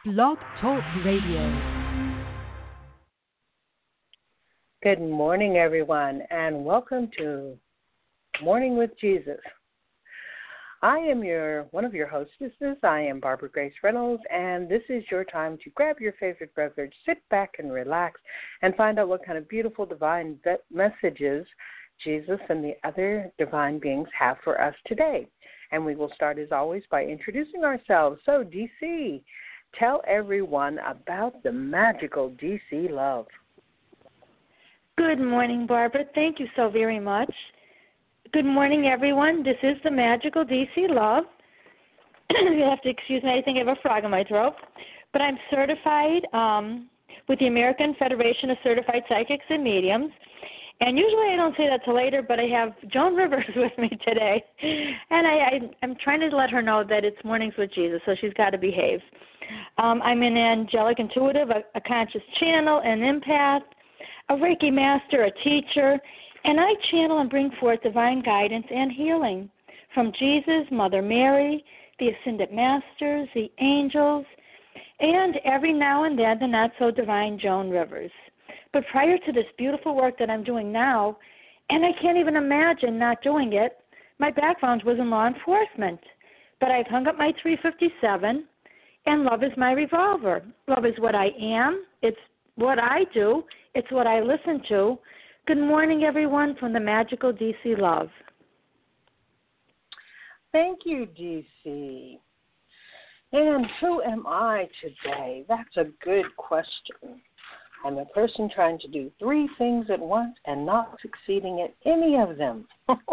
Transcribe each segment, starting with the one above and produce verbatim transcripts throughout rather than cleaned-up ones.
Blog Talk Radio. Good morning, everyone, and welcome to Morning with Jesus. I am your one of your hostesses. I am Barbara Grace Reynolds, and this is your time to grab your favorite beverage, sit back and relax, and find out what kind of beautiful divine messages Jesus and the other divine beings have for us today. And we will start, as always, by introducing ourselves. So, D C, tell everyone about the magical D C love. Good morning, Barbara. Thank you so very much. Good morning, everyone. This is the magical D C Love. You have to excuse me. I think I have a frog in my throat. But I'm certified um, with the American Federation of Certified Psychics and Mediums. And usually I don't say that till later, but I have Joan Rivers with me today. And I, I, I'm trying to let her know that it's Mornings with Jesus, so she's got to behave. Um, I'm an angelic intuitive, a, a conscious channel, an empath, a Reiki master, a teacher, and I channel and bring forth divine guidance and healing from Jesus, Mother Mary, the Ascended Masters, the angels, and every now and then the not-so-divine Joan Rivers. But prior to this beautiful work that I'm doing now, and I can't even imagine not doing it, my background was in law enforcement. But I've hung up my three fifty-seven, and love is my revolver. Love is what I am. It's what I do. It's what I listen to. Good morning, everyone, from the magical D C Love. Thank you, D C. And who am I today? That's a good question. I'm a person trying to do three things at once and not succeeding at any of them.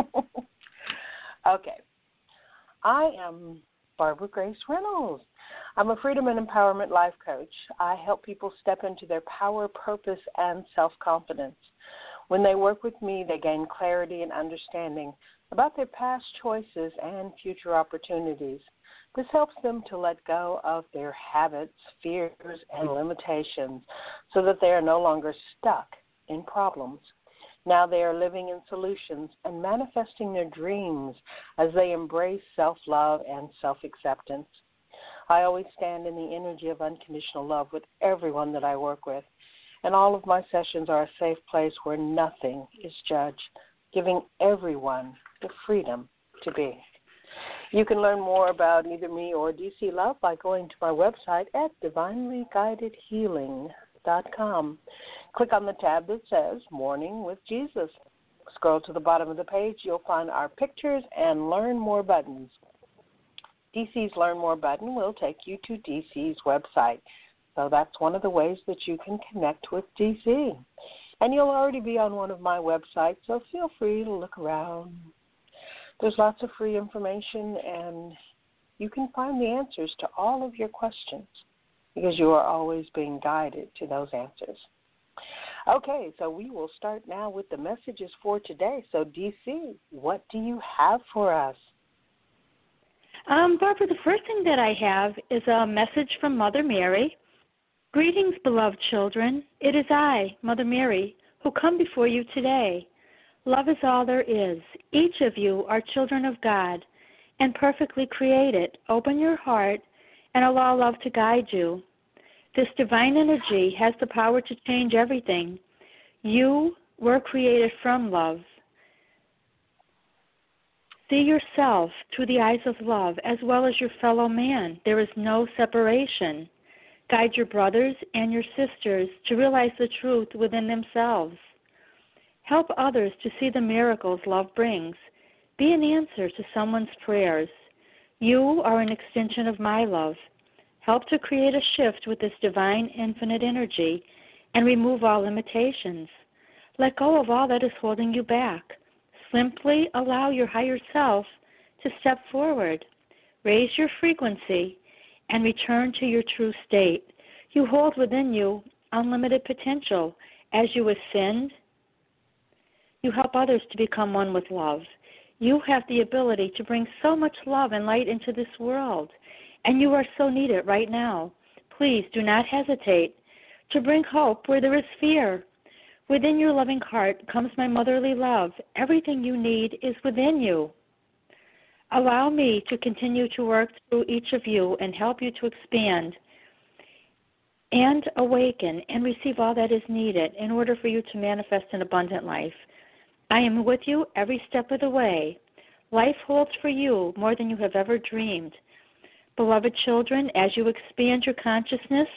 Okay. I am Barbara Grace Reynolds. I'm a freedom and empowerment life coach. I help people step into their power, purpose, and self-confidence. When they work with me, they gain clarity and understanding about their past choices and future opportunities. This helps them to let go of their habits, fears, and limitations so that they are no longer stuck in problems. Now they are living in solutions and manifesting their dreams as they embrace self-love and self-acceptance. I always stand in the energy of unconditional love with everyone that I work with, and all of my sessions are a safe place where nothing is judged, giving everyone the freedom to be. You can learn more about either me or D C Love by going to my website at divinely guided healing dot com. Click on the tab that says Morning with Jesus. Scroll to the bottom of the page. You'll find our pictures and Learn More buttons. D C's Learn More button will take you to D C's website. So that's one of the ways that you can connect with D C. And you'll already be on one of my websites, so feel free to look around. There's lots of free information, and you can find the answers to all of your questions because you are always being guided to those answers. Okay, so we will start now with the messages for today. So, D C, what do you have for us? Um, Barbara, the first thing that I have is a message from Mother Mary. Greetings, beloved children. It is I, Mother Mary, who come before you today. Love is all there is. Each of you are children of God and perfectly created. Open your heart and allow love to guide you. This divine energy has the power to change everything. You were created from love. See yourself through the eyes of love as well as your fellow man. There is no separation. Guide your brothers and your sisters to realize the truth within themselves. Help others to see the miracles love brings. Be an answer to someone's prayers. You are an extension of my love. Help to create a shift with this divine infinite energy and remove all limitations. Let go of all that is holding you back. Simply allow your higher self to step forward. Raise your frequency and return to your true state. You hold within you unlimited potential. As you ascend, you help others to become one with love. You have the ability to bring so much love and light into this world, and you are so needed right now. Please do not hesitate to bring hope where there is fear. Within your loving heart comes my motherly love. Everything you need is within you. Allow me to continue to work through each of you and help you to expand and awaken and receive all that is needed in order for you to manifest an abundant life. I am with you every step of the way. Life holds for you more than you have ever dreamed. Beloved children, as you expand your consciousness,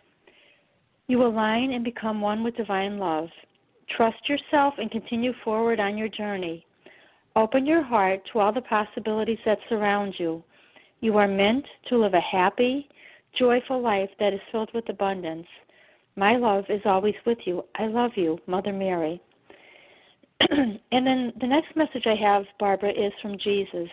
you align and become one with divine love. Trust yourself and continue forward on your journey. Open your heart to all the possibilities that surround you. You are meant to live a happy, joyful life that is filled with abundance. My love is always with you. I love you, Mother Mary. And then the next message I have, Barbara, is from Jesus.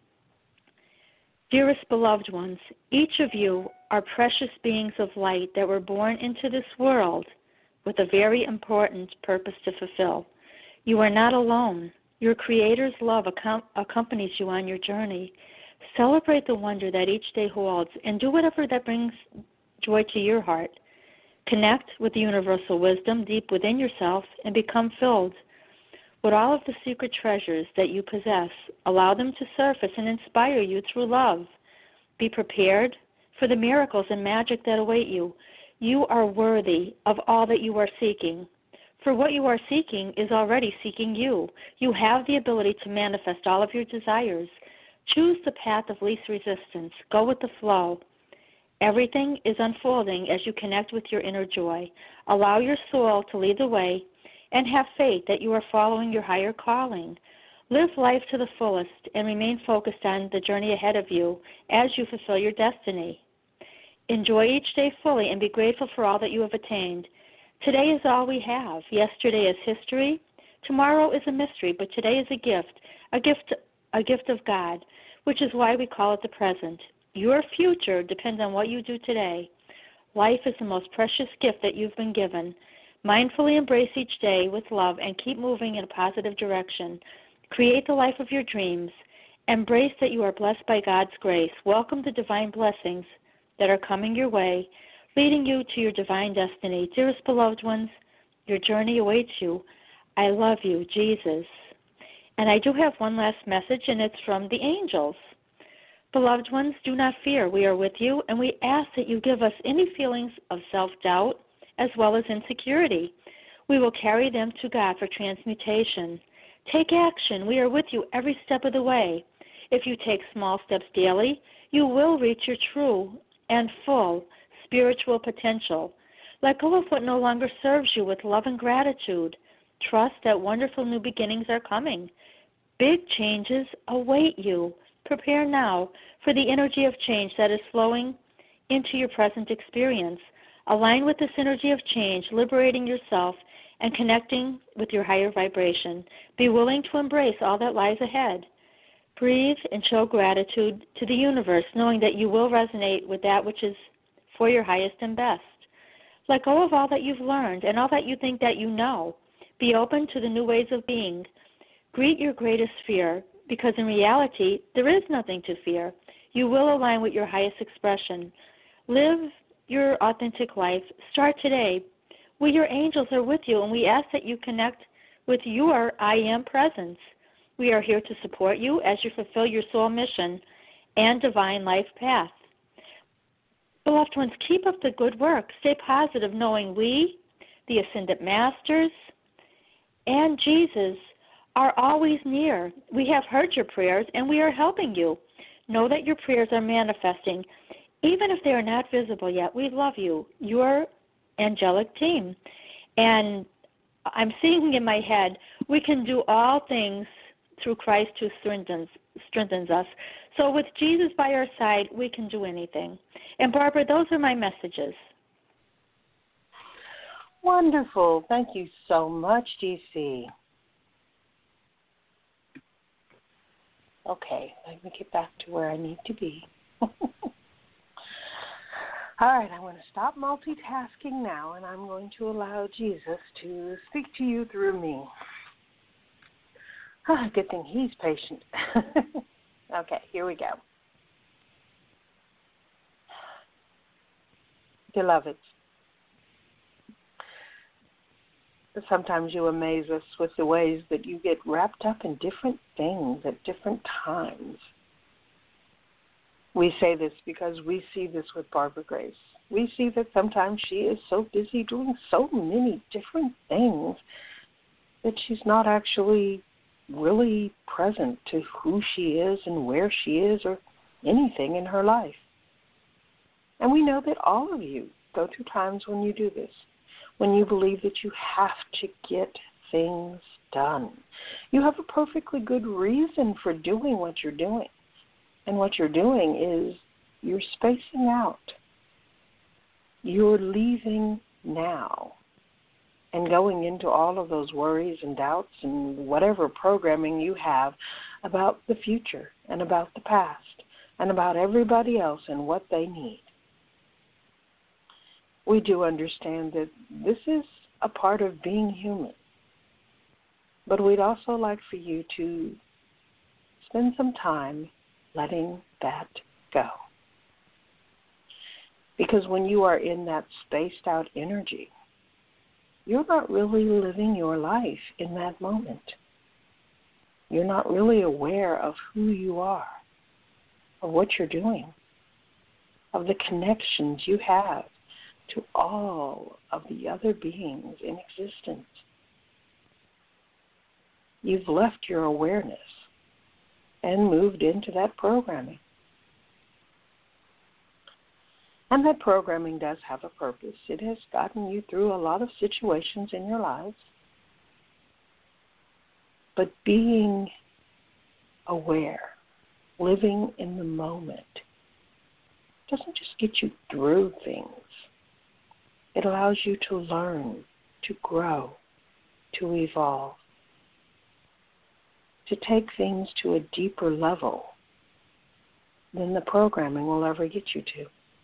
Dearest beloved ones, each of you are precious beings of light that were born into this world with a very important purpose to fulfill. You are not alone. Your Creator's love accom- accompanies you on your journey. Celebrate the wonder that each day holds and do whatever that brings joy to your heart. Connect with the universal wisdom deep within yourself and become filled with all of the secret treasures that you possess. Allow them to surface and inspire you through love. Be prepared for the miracles and magic that await you. You are worthy of all that you are seeking. For what you are seeking is already seeking you. You have the ability to manifest all of your desires. Choose the path of least resistance. Go with the flow. Everything is unfolding as you connect with your inner joy. Allow your soul to lead the way and have faith that you are following your higher calling. Live life to the fullest and remain focused on the journey ahead of you as you fulfill your destiny. Enjoy each day fully and be grateful for all that you have attained. Today is all we have. Yesterday is history. Tomorrow is a mystery, but today is a gift, a gift, a gift of God, which is why we call it the present. Your future depends on what you do today. Life is the most precious gift that you've been given. Mindfully embrace each day with love and keep moving in a positive direction. Create the life of your dreams. Embrace that you are blessed by God's grace. Welcome the divine blessings that are coming your way, leading you to your divine destiny. Dearest beloved ones, your journey awaits you. I love you, Jesus. And I do have one last message, and it's from the angels. Beloved ones, do not fear. We are with you, and we ask that you give us any feelings of self-doubt as well as insecurity. We will carry them to God for transmutation. Take action. We are with you every step of the way. If you take small steps daily, you will reach your true and full spiritual potential. Let go of what no longer serves you with love and gratitude. Trust that wonderful new beginnings are coming. Big changes await you. Prepare now for the energy of change that is flowing into your present experience. Align with this energy of change, liberating yourself and connecting with your higher vibration. Be willing to embrace all that lies ahead. Breathe and show gratitude to the universe, knowing that you will resonate with that which is for your highest and best. Let go of all that you've learned and all that you think that you know. Be open to the new ways of being. Greet your greatest fear, because in reality, there is nothing to fear. You will align with your highest expression. Live your authentic life. Start today. We, your angels, are with you, and we ask that you connect with your I Am presence. We are here to support you as you fulfill your soul mission and divine life path. Beloved ones, keep up the good work. Stay positive, knowing we, the Ascended Masters, and Jesus are always near. We have heard your prayers, and we are helping you. Know that your prayers are manifesting. Even if they are not visible yet, we love you, your angelic team. And I'm seeing in my head, we can do all things through Christ who strengthens, strengthens us. So with Jesus by our side, we can do anything. And Barbara, those are my messages. Wonderful. Thank you so much, D C. Okay, let me get back to where I need to be. All right, I'm going to stop multitasking now, and I'm going to allow Jesus to speak to you through me. Ah, good thing he's patient. Okay, here we go. Beloveds, sometimes you amaze us with the ways that you get wrapped up in different things at different times. We say this because we see this with Barbara Grace. we see that sometimes she is so busy doing so many different things that she's not actually really present to who she is and where she is or anything in her life. And we know that all of you go through times when you do this, when you believe that you have to get things done. You have a perfectly good reason for doing what you're doing. And what you're doing is you're spacing out. You're leaving now and going into all of those worries and doubts and whatever programming you have about the future and about the past and about everybody else and what they need. We do understand that this is a part of being human, but we'd also like for you to spend some time letting that go. Because when you are in that spaced out energy, you're not really living your life in that moment. You're not really aware of who you are, of what you're doing, of the connections you have to all of the other beings in existence. You've left your awareness and moved into that programming. And that programming does have a purpose. It has gotten you through a lot of situations in your lives. But being aware, living in the moment, doesn't just get you through things. It allows you to learn, to grow, to evolve, to take things to a deeper level than the programming will ever get you to.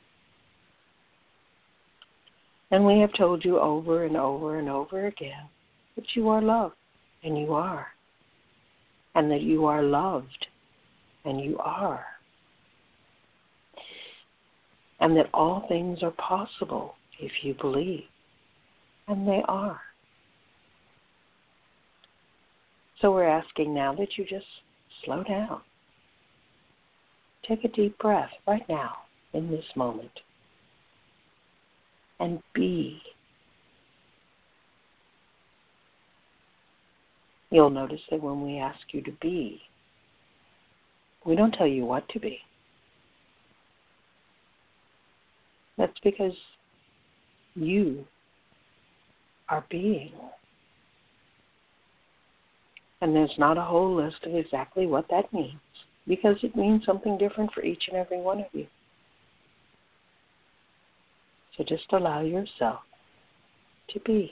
And we have told you over and over and over again that you are loved, and you are. And that you are loved, and you are. And that all things are possible if you believe, and they are. So we're asking now that you just slow down. Take a deep breath right now in this moment. And be. You'll notice that when we ask you to be, we don't tell you what to be. That's because you are being. And there's not a whole list of exactly what that means, because it means something different for each and every one of you. So just allow yourself to be.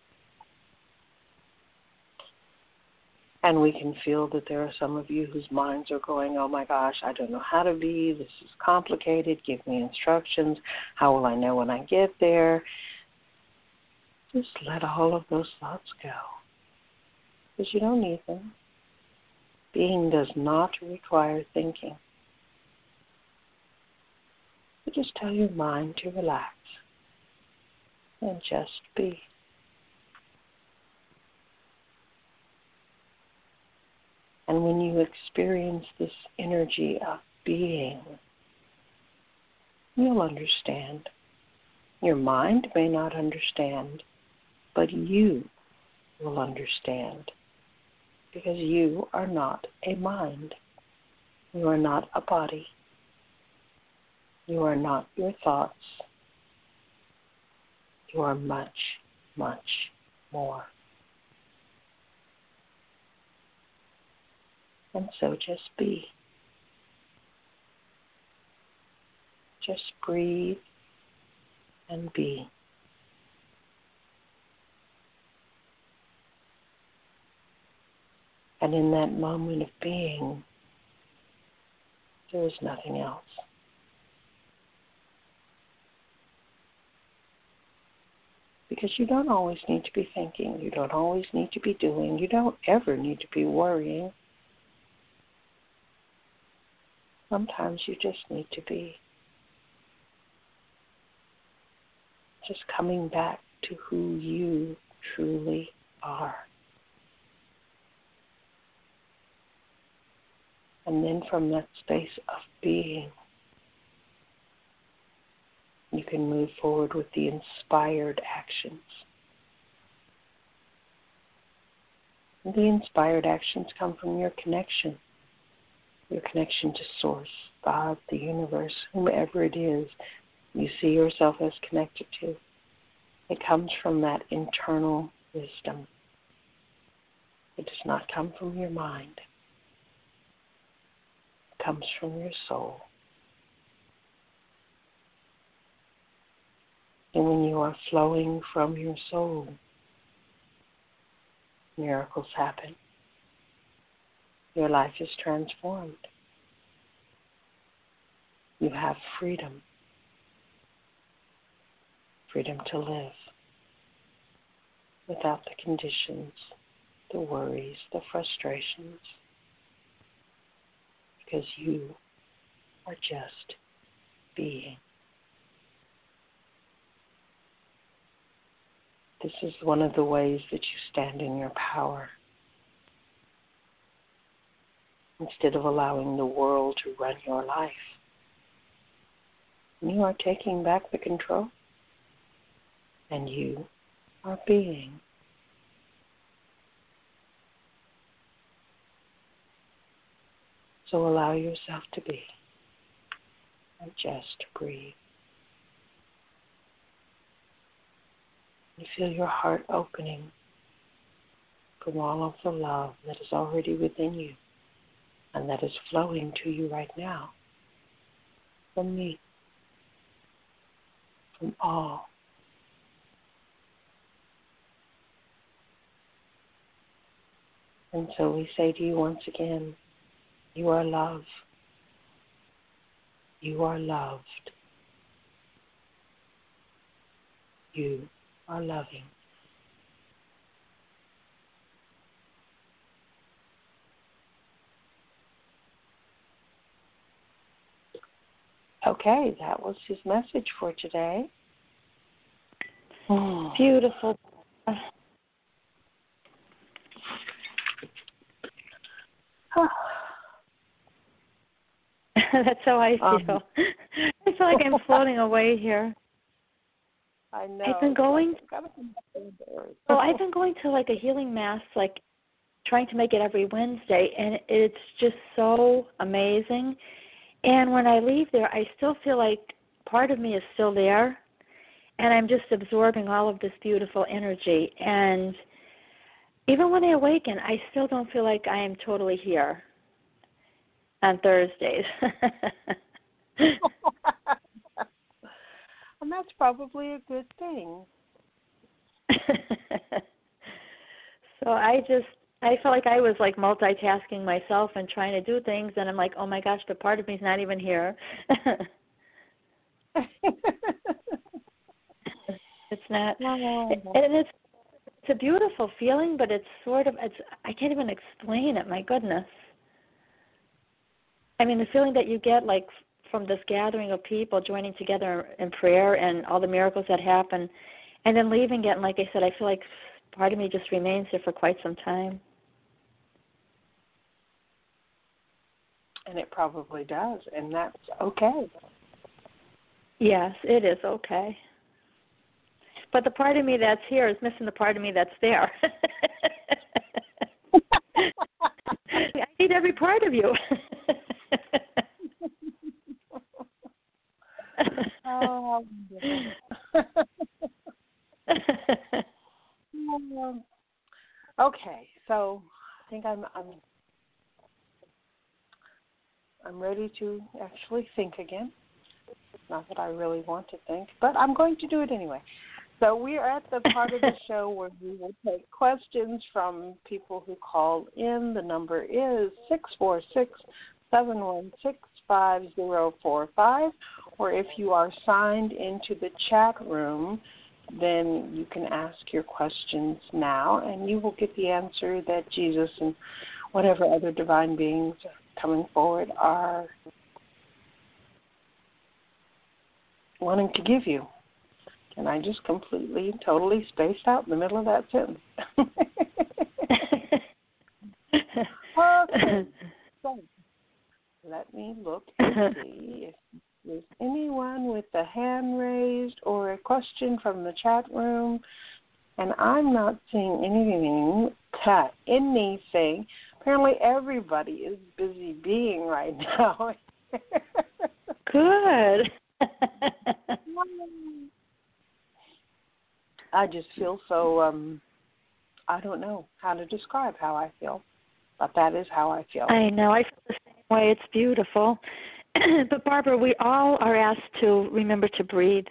And we can feel that there are some of you whose minds are going, oh my gosh, I don't know how to be. This is complicated. Give me instructions. How will I know when I get there? Just let all of those thoughts go, because you don't need them. Being does not require thinking. So just tell your mind to relax and just be. And when you experience this energy of being, you'll understand. Your mind may not understand, but you will understand, because you are not a mind. You are not a body. You are not your thoughts. You are much, much more. And so just be. Just breathe and be. And in that moment of being, there is nothing else. Because you don't always need to be thinking. You don't always need to be doing. You don't ever need to be worrying. Sometimes you just need to be. Just coming back to who you truly are. And then from that space of being, You can move forward with the inspired actions. The inspired actions come from your connection, your connection to Source, God, the universe, whomever it is you see yourself as connected to. It comes from that internal wisdom. It does not come from your mind. It comes from your soul. And when you are flowing from your soul, miracles happen. Your life is transformed. You have freedom. Freedom to live without the conditions, the worries, the frustrations, because you are just being. This is one of the ways that you stand in your power. Instead of allowing the world to run your life, you are taking back the control, and you are being. So allow yourself to be, and just breathe. You feel your heart opening from all of the love that is already within you and that is flowing to you right now from me, from all. And so we say to you once again, you are love. You are loved. You are loving. Okay, that was his message for today. Oh. Beautiful. That's how I feel. Um, I feel like I'm floating away here. I know. I've been going. Well, I've been going to like a healing mass, like trying to make it every Wednesday, and it's just so amazing. And when I leave there, I still feel like part of me is still there, and I'm just absorbing all of this beautiful energy. And even when I awaken, I still don't feel like I am totally here on Thursdays. And that's probably a good thing. So I just, I felt like I was like multitasking myself and trying to do things, and I'm like, oh my gosh, but part of me's not even here. It's not, and it's it's a beautiful feeling, but it's sort of, it's I can't even explain it. My goodness. I mean, the feeling that you get, like, from this gathering of people joining together in prayer and all the miracles that happen, and then leaving it, and like I said, I feel like part of me just remains there for quite some time. And it probably does, and that's okay. Yes, it is okay. But the part of me that's here is missing the part of me that's there. I need every part of you. Oh, um, okay, so I think I'm I'm I'm ready to actually think again. Not that I really want to think, but I'm going to do it anyway. So we are at the part of the show where we will take questions from people who call in. The number is six four six, seven one six, five zero four five, or if you are signed into the chat room, then you can ask your questions now, and you will get the answer that Jesus and whatever other divine beings coming forward are wanting to give you. And I just completely, totally spaced out in the middle of that sentence. Okay. So let me look and see if Is anyone with a hand raised or a question from the chat room? And I'm not seeing anything. Anything. Apparently everybody is busy being right now. Good. I just feel so, um, I don't know how to describe how I feel, but that is how I feel. I know. I feel the same way. It's beautiful. But, Barbara, we all are asked to remember to breathe.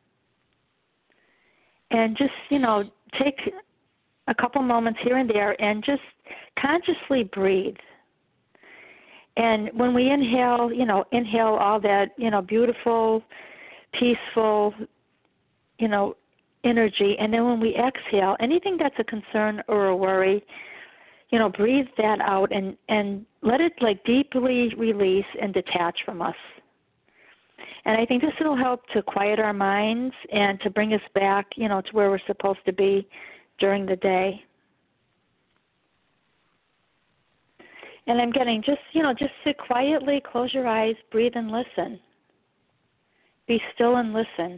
And just, you know, take a couple moments here and there and just consciously breathe. And when we inhale, you know, inhale all that, you know, beautiful, peaceful, you know, energy. And then when we exhale, anything that's a concern or a worry, you know, breathe that out and, and let it, like, deeply release and detach from us. And I think this will help to quiet our minds and to bring us back, you know, to where we're supposed to be during the day. And I'm getting just, you know, just sit quietly, close your eyes, breathe and listen. Be still and listen.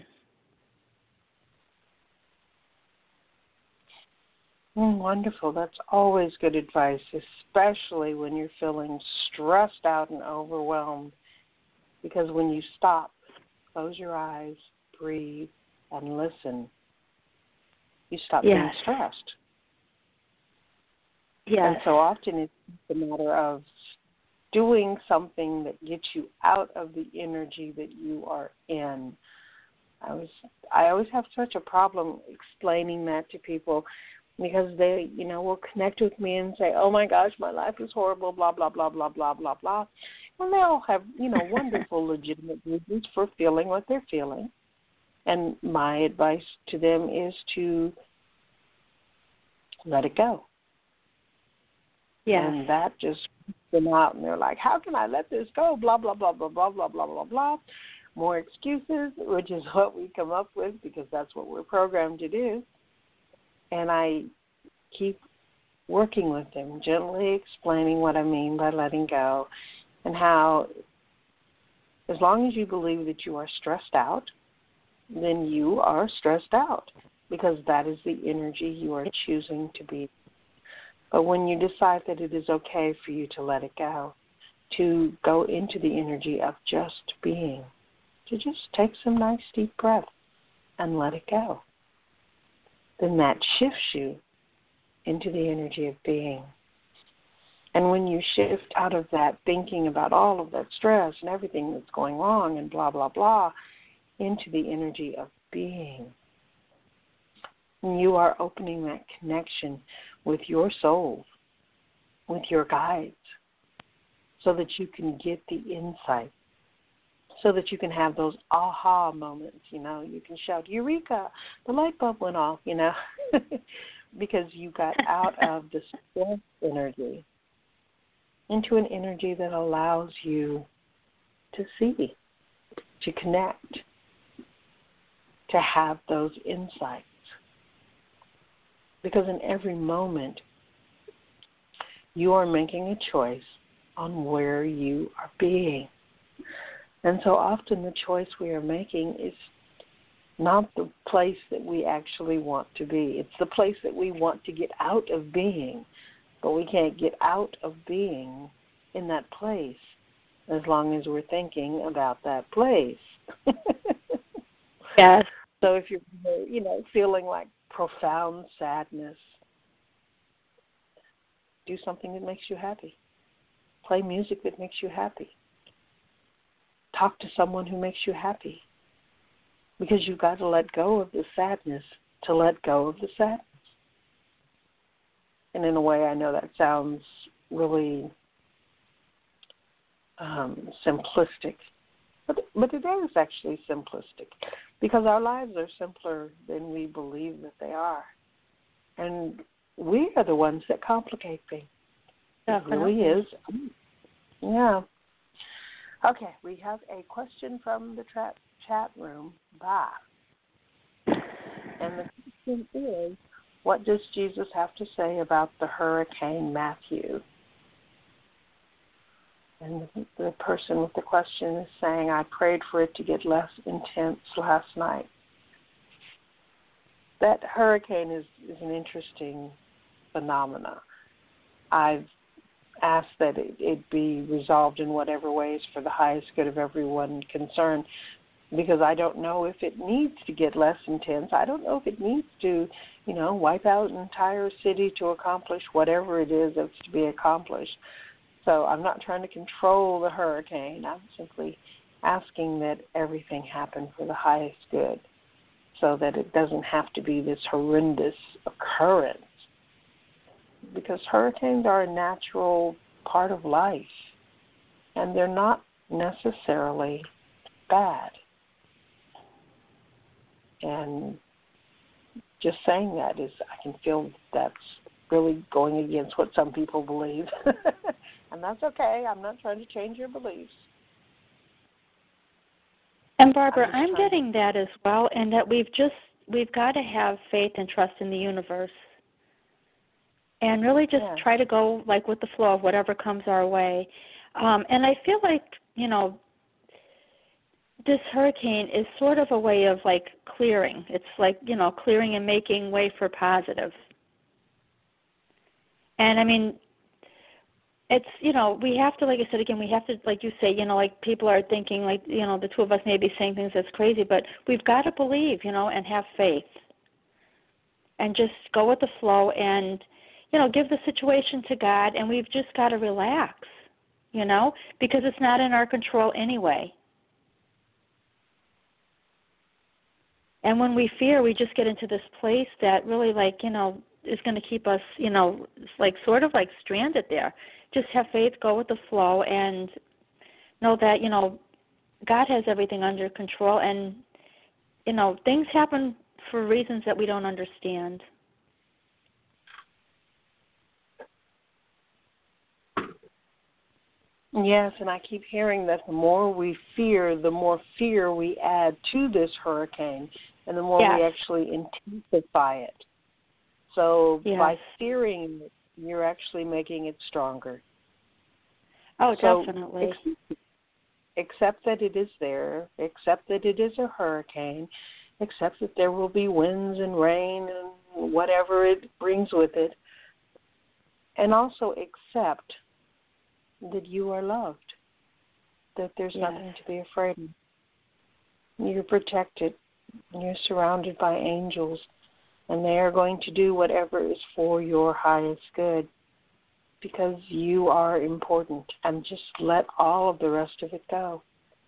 Mm, wonderful. That's always good advice, especially when you're feeling stressed out and overwhelmed. Because when you stop, close your eyes, breathe, and listen, you stop Yes. being stressed. Yes. And so often it's a matter of doing something that gets you out of the energy that you are in. I was I always have such a problem explaining that to people because they, you know, will connect with me and say, oh, my gosh, my life is horrible, blah, blah, blah, blah, blah, blah, blah. And they all have, you know, wonderful, legitimate reasons for feeling what they're feeling. And my advice to them is to let it go. Yes. And that just freaks them out. And they're like, how can I let this go? Blah, blah, blah, blah, blah, blah, blah, blah, blah. More excuses, which is what we come up with because that's what we're programmed to do. And I keep working with them, gently explaining what I mean by letting go and how as long as you believe that you are stressed out, then you are stressed out because that is the energy you are choosing to be. But when you decide that it is okay for you to let it go, to go into the energy of just being, to just take some nice deep breaths and let it go, then that shifts you into the energy of being. And when you shift out of that thinking about all of that stress and everything that's going wrong and blah, blah, blah, into the energy of being, you are opening that connection with your soul, with your guides, so that you can get the insight, so that you can have those aha moments, you know. You can shout, Eureka, the light bulb went off, you know, because you got out of the stress energy into an energy that allows you to see, to connect, to have those insights. Because in every moment, you are making a choice on where you are being. And so often the choice we are making is not the place that we actually want to be. It's the place that we want to get out of being, but we can't get out of being in that place as long as we're thinking about that place. Yes. So if you're, you know, feeling like profound sadness, do something that makes you happy. Play music that makes you happy. Talk to someone who makes you happy. Because you've got to let go of the sadness to let go of the sadness. And in a way, I know that sounds really um, simplistic, but, but it is actually simplistic because our lives are simpler than we believe that they are. And we are the ones that complicate things. Definitely. It really is. Yeah. Okay, we have a question from the tra- chat room. Bye. And the question is, what does Jesus have to say about the Hurricane Matthew? And the, the person with the question is saying, I prayed for it to get less intense last night. That hurricane is, is an interesting phenomena. I've asked that it, it be resolved in whatever ways for the highest good of everyone concerned, because I don't know if it needs to get less intense. I don't know if it needs to, you know, wipe out an entire city to accomplish whatever it is that's to be accomplished. So I'm not trying to control the hurricane. I'm simply asking that everything happen for the highest good so that it doesn't have to be this horrendous occurrence. Because hurricanes are a natural part of life, and they're not necessarily bad. And just saying that is, I can feel that's really going against what some people believe. And that's okay. I'm not trying to change your beliefs. And Barbara, I'm, I'm getting that as well, and that we've just, we've got to have faith and trust in the universe. And really just yeah. try to go like with the flow of whatever comes our way. Um, and I feel like, you know, this hurricane is sort of a way of like clearing. It's like, you know, clearing and making way for positive. And I mean, it's, you know, we have to, like I said again, we have to, like you say, you know, like people are thinking like, you know, the two of us may be saying things that's crazy, but we've got to believe, you know, and have faith. And just go with the flow and, you know, give the situation to God, and we've just got to relax, you know, because it's not in our control anyway. And when we fear, we just get into this place that really, like, you know, is going to keep us, you know, like sort of like stranded there. Just have faith, go with the flow, and know that, you know, God has everything under control, and, you know, things happen for reasons that we don't understand. Yes, and I keep hearing that the more we fear, the more fear we add to this hurricane, and the more yes. we actually intensify it. So yes. by fearing it, you're actually making it stronger. Oh, so definitely. Accept, accept that it is there. Accept that it is a hurricane. Accept that there will be winds and rain and whatever it brings with it. And also accept that you are loved, that there's yes. nothing to be afraid of. You're protected. You're surrounded by angels, and they are going to do whatever is for your highest good because you are important, and just let all of the rest of it go.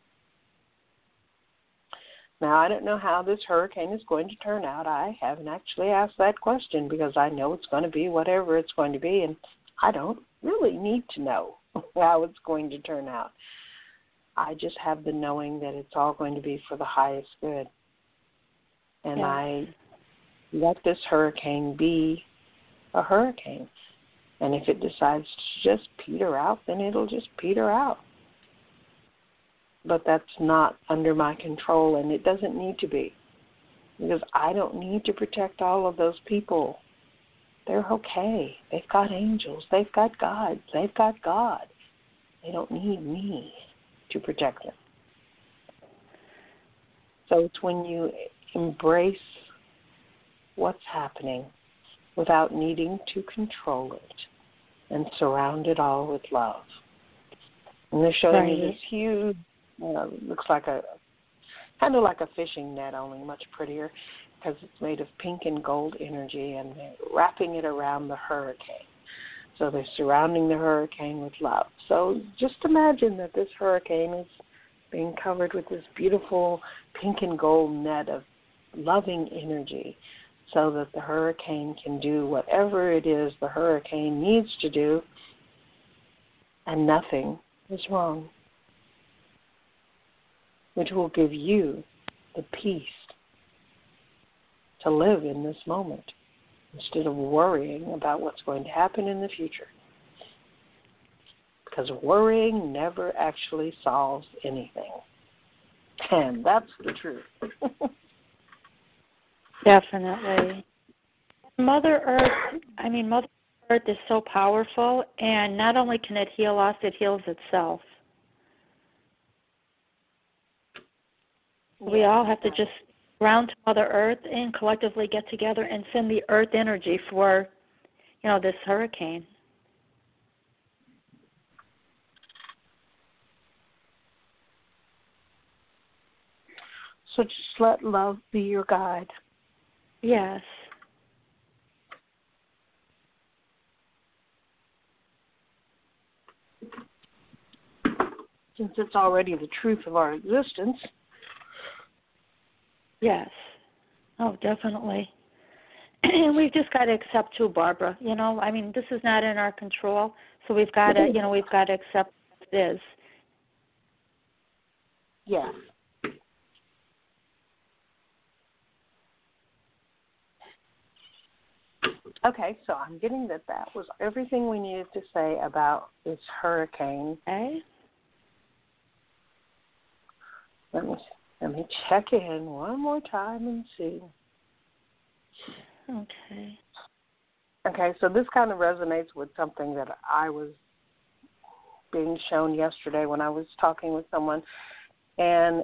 Now, I don't know how this hurricane is going to turn out. I haven't actually asked that question because I know it's going to be whatever it's going to be, and I don't really need to know how it's going to turn out. I just have the knowing that it's all going to be for the highest good. And yes. I let this hurricane be a hurricane. And if it decides to just peter out, then it'll just peter out. But that's not under my control, and it doesn't need to be, because I don't need to protect all of those people. They're okay. They've got angels. They've got God. They've got God. They don't need me to protect them. So it's when you embrace what's happening without needing to control it and surround it all with love. And they're showing right. you this huge, uh, looks like a, kind of like a fishing net, only much prettier, because it's made of pink and gold energy, and they're wrapping it around the hurricane. So they're surrounding the hurricane with love. So just imagine that this hurricane is being covered with this beautiful pink and gold net of loving energy, so that the hurricane can do whatever it is the hurricane needs to do, and nothing is wrong, which will give you the peace to live in this moment instead of worrying about what's going to happen in the future. Because worrying never actually solves anything. And that's the truth. Definitely. Mother Earth, I mean, Mother Earth is so powerful, and not only can it heal us, it heals itself. Yeah, we all have to just ground to Mother Earth and collectively get together and send the Earth energy for, you know, this hurricane. So just let love be your guide. Yes. Since it's already the truth of our existence. Yes. Oh, definitely. And we've just got to accept too, Barbara. You know, I mean, this is not in our control, so we've got to, you know, we've got to accept what it is. Yes. Okay, so I'm getting that that was everything we needed to say about this hurricane. Okay. Let me let me check in one more time and see. Okay. Okay, so this kind of resonates with something that I was being shown yesterday when I was talking with someone, and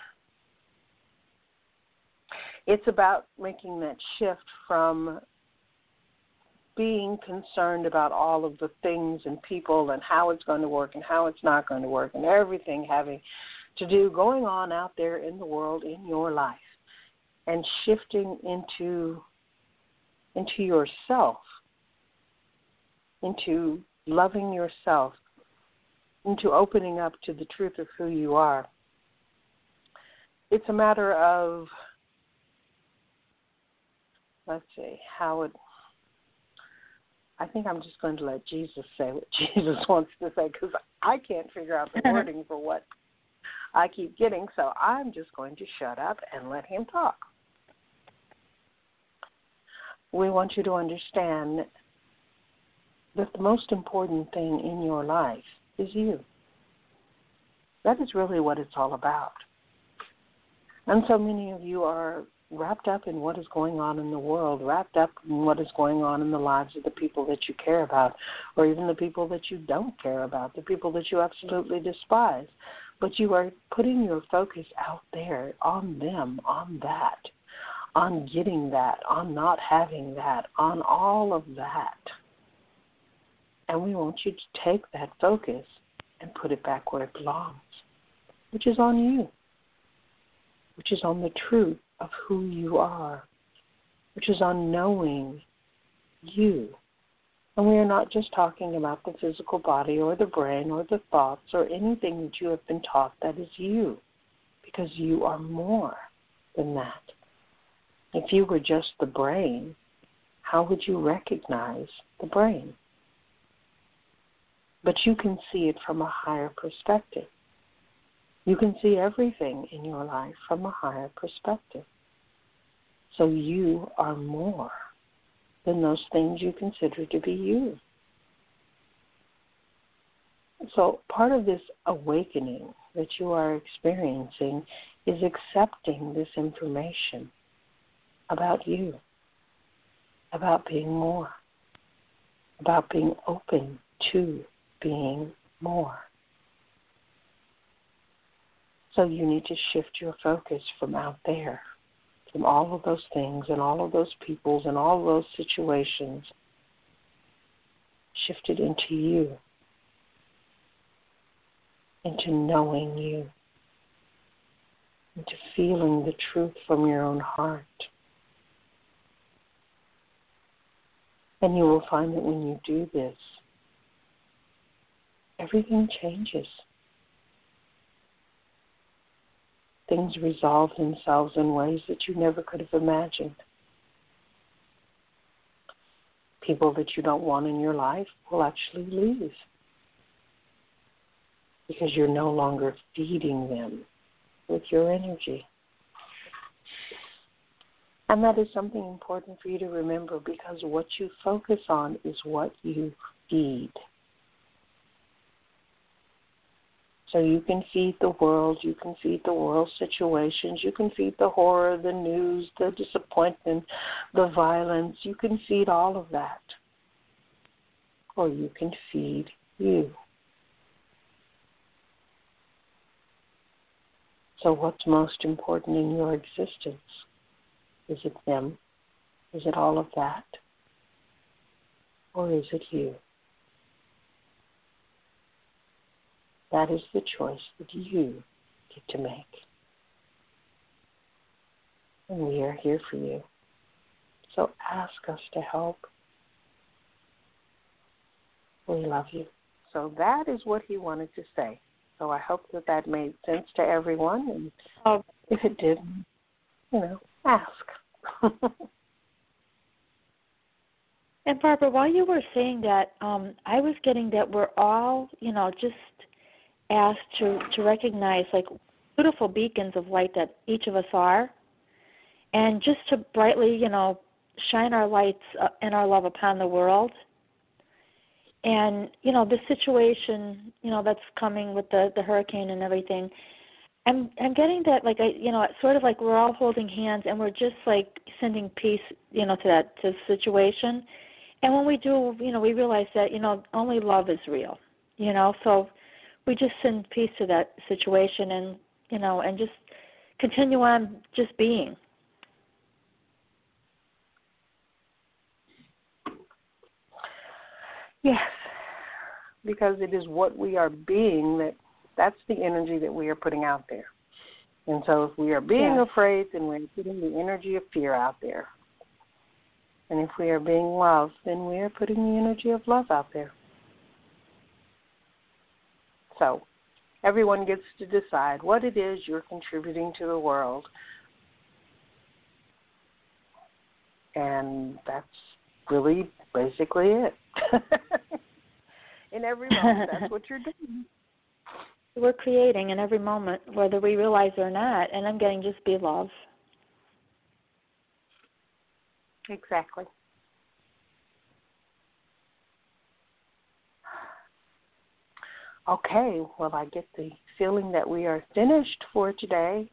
it's about making that shift from being concerned about all of the things and people and how it's going to work and how it's not going to work and everything having to do going on out there in the world in your life, and shifting into into yourself, into loving yourself, into opening up to the truth of who you are. It's a matter of, let's see, how it, I think I'm just going to let Jesus say what Jesus wants to say, because I can't figure out the wording for what I keep getting, so I'm just going to shut up and let him talk. We want you to understand that the most important thing in your life is you. That is really what it's all about. And so many of you are wrapped up in what is going on in the world, wrapped up in what is going on in the lives of the people that you care about, or even the people that you don't care about, the people that you absolutely despise. But you are putting your focus out there on them, on that, on getting that, on not having that, on all of that. And we want you to take that focus and put it back where it belongs, which is on you, which is on the truth of who you are, which is on knowing you. And we are not just talking about the physical body or the brain or the thoughts or anything that you have been taught that is you, because you are more than that. If you were just the brain, how would you recognize the brain? But you can see it from a higher perspective. You can see everything in your life from a higher perspective. So you are more than those things you consider to be you. So part of this awakening that you are experiencing is accepting this information about you, about being more, about being open to being more. So you need to shift your focus from out there, from all of those things and all of those peoples and all of those situations, shift it into you, into knowing you, into feeling the truth from your own heart. And you will find that when you do this, everything changes. Things resolve themselves in ways that you never could have imagined. People that you don't want in your life will actually leave because you're no longer feeding them with your energy. And that is something important for you to remember, because what you focus on is what you feed. So you can feed the world, you can feed the world situations, you can feed the horror, the news, the disappointment, the violence. You can feed all of that. or you can feed you. So what's most important in your existence? Is it them? Is it all of that? Or is it you? That is the choice that you get to make. And we are here for you. So ask us to help. We love you. So that is what he wanted to say. So I hope that that made sense to everyone. And Oh. if it did, you know, ask. And Barbara, while you were saying that, um, I was getting that we're all, you know, just asked to, to recognize, like, beautiful beacons of light that each of us are, and just to brightly, you know, shine our lights and our love upon the world. And, you know, the situation, you know, that's coming with the, the hurricane and everything, I'm I'm getting that, like, I, you know, it's sort of like we're all holding hands and we're just, like, sending peace, you know, to that to the situation. And when we do, you know, we realize that, you know, only love is real, you know, so we just send peace to that situation and, you know, and just continue on just being. Yes, because it is what we are being that that's the energy that we are putting out there. And so if we are being yes. afraid, then we're putting the energy of fear out there. And if we are being loved, then we are putting the energy of love out there. So everyone gets to decide what it is you're contributing to the world. And that's really basically it. In every moment, that's what you're doing. We're creating in every moment, whether we realize it or not, and I'm getting just be love. Exactly. Okay, well, I get the feeling that we are finished for today.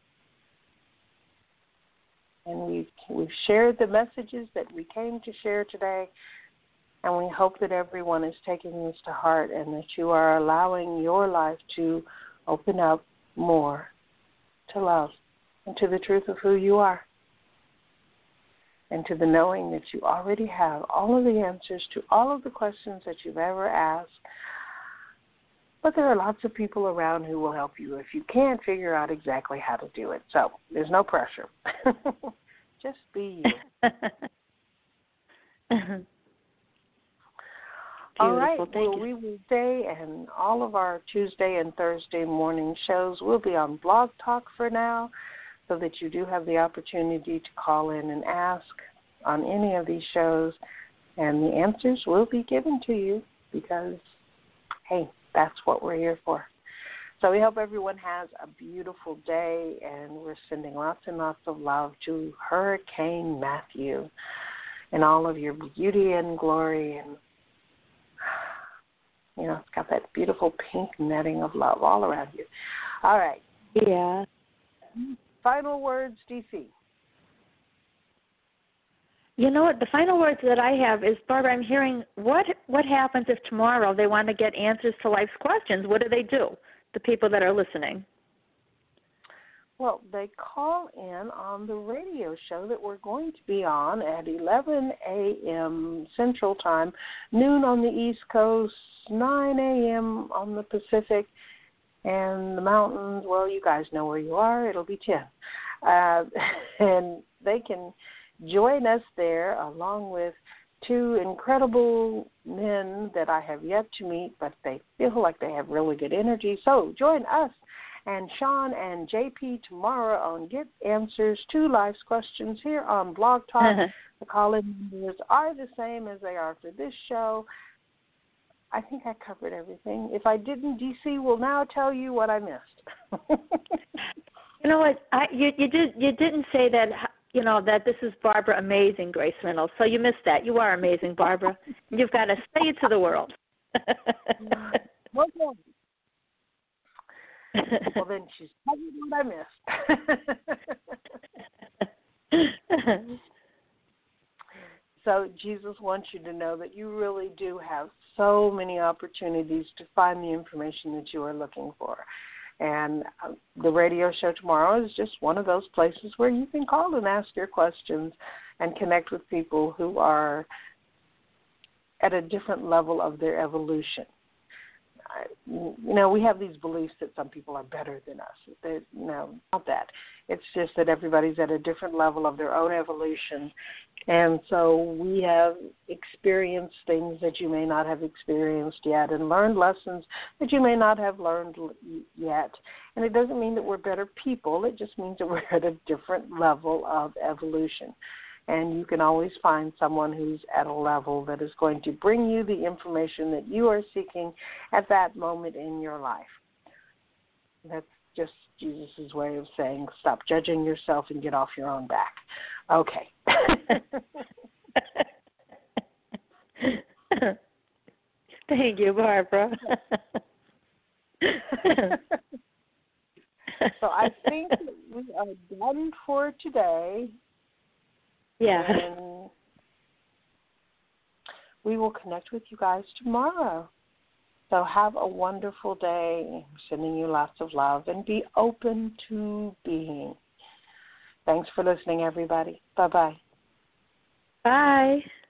And we've, we've shared the messages that we came to share today. And we hope that everyone is taking this to heart and that you are allowing your life to open up more to love and to the truth of who you are and to the knowing that you already have all of the answers to all of the questions that you've ever asked. But there are lots of people around who will help you if you can't figure out exactly how to do it. So there's no pressure. Just be you. All right, Thank well, you. we will stay, and all of our Tuesday and Thursday morning shows will be on Blog Talk for now, so that you do have the opportunity to call in and ask on any of these shows, and the answers will be given to you because, hey, that's what we're here for. So we hope everyone has a beautiful day, and we're sending lots and lots of love to Hurricane Matthew and all of your beauty and glory. And, you know, it's got that beautiful pink netting of love all around you. All right. Yeah. Final words, D C. You know what? The final words that I have is, Barbara, I'm hearing, what what happens if tomorrow they want to get answers to life's questions? What do they do, the people that are listening? Well, they call in on the radio show that we're going to be on at eleven a.m. Central Time, noon on the East Coast, nine a.m. on the Pacific, and the mountains, well, you guys know where you are. It'll be ten. Uh, and they can join us there along with two incredible men that I have yet to meet, but they feel like they have really good energy. So join us and Sean and J P tomorrow on Get Answers to Life's Questions here on Blog Talk. The call-in numbers are the same as they are for this show. I think I covered everything. If I didn't, D C will now tell you what I missed. You know what? I, you, you did. You didn't say that. You know that this is Barbara Amazing Grace Reynolds. So you missed that. You are amazing, Barbara. You've got to say it to the world. Well, well, then she's covered what I missed. So Jesus wants you to know that you really do have so many opportunities to find the information that you are looking for. And uh, the radio show tomorrow is just one of those places where you can call and ask your questions and connect with people who are at a different level of their evolution. You know, we have these beliefs that some people are better than us. That, no, not that. It's just that everybody's at a different level of their own evolution. And so we have experienced things that you may not have experienced yet and learned lessons that you may not have learned yet. And it doesn't mean that we're better people. It just means that we're at a different level of evolution. And you can always find someone who's at a level that is going to bring you the information that you are seeking at that moment in your life. That's just Jesus' way of saying stop judging yourself and get off your own back. Okay. Thank you, Barbara. So I think we are done for today. Yeah. And we will connect with you guys tomorrow. So have a wonderful day. I'm sending you lots of love and be open to being. Thanks for listening, everybody. Bye-bye. Bye.